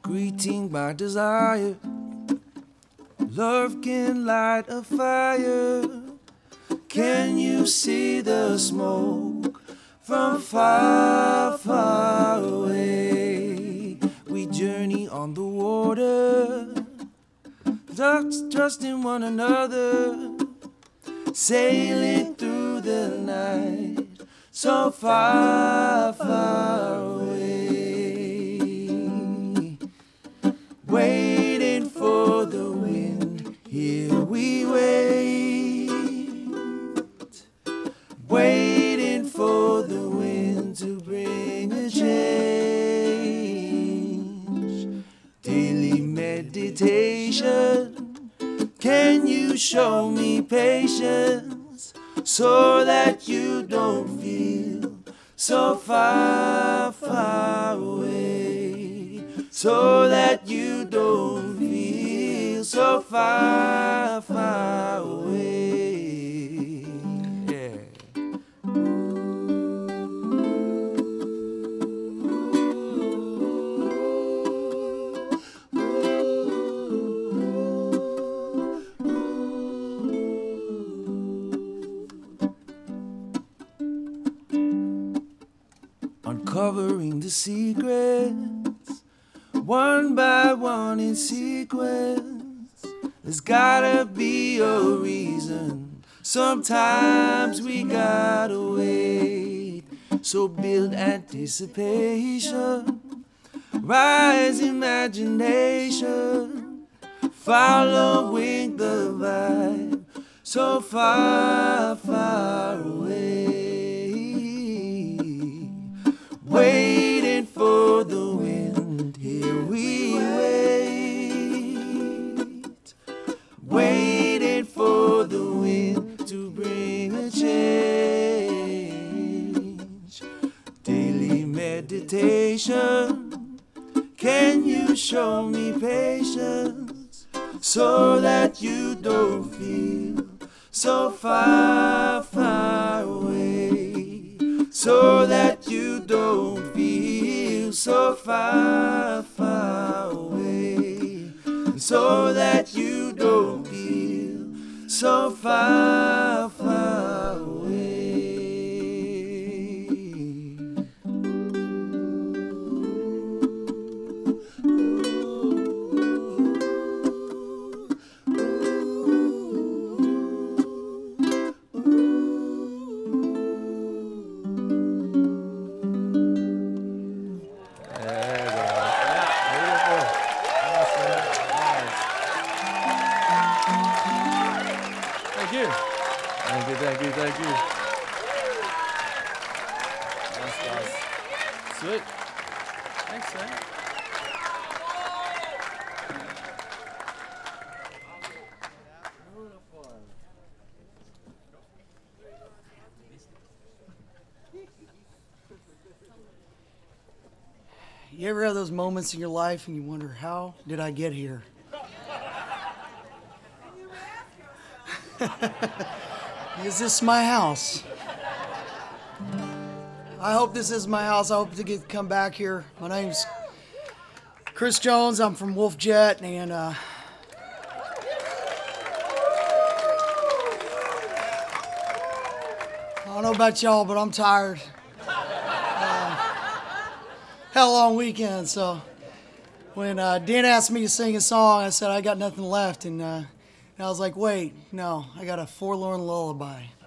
greeting my desire. Love can light a fire. Can you see the smoke from far, far away? We journey on the water, trusting one another, sailing through the night, so far, far away. Waiting for the wind, here we wait. Waiting for the wind to bring a change. Daily meditation, can you show me patience so that you don't feel so far, far away? So that you don't feel so far, far away. Yeah. Uncovering the secrets, one by one in sequence. There's gotta be a reason. Sometimes we gotta wait. So build anticipation, rise imagination, following the vibe, so far, far away. Waiting for the wind, here we wait. Waiting for the wind to bring a change. Daily meditation, can you show me patience so that you don't feel so far, far away? So that you don't feel so far, far away. So that you don't feel so far, far away. Thank you. Nice, guys. Sweet. Thanks, man. You ever have those moments in your life and you wonder, how did I get here? Is this my house? I hope this is my house. I hope to come back here. My name's Chris Jones. I'm from Wolf Jet, and I don't know about y'all, but I'm tired. Had a long weekend, so when Dan asked me to sing a song, I said I got nothing left, and I was like, wait, no, I got a forlorn lullaby.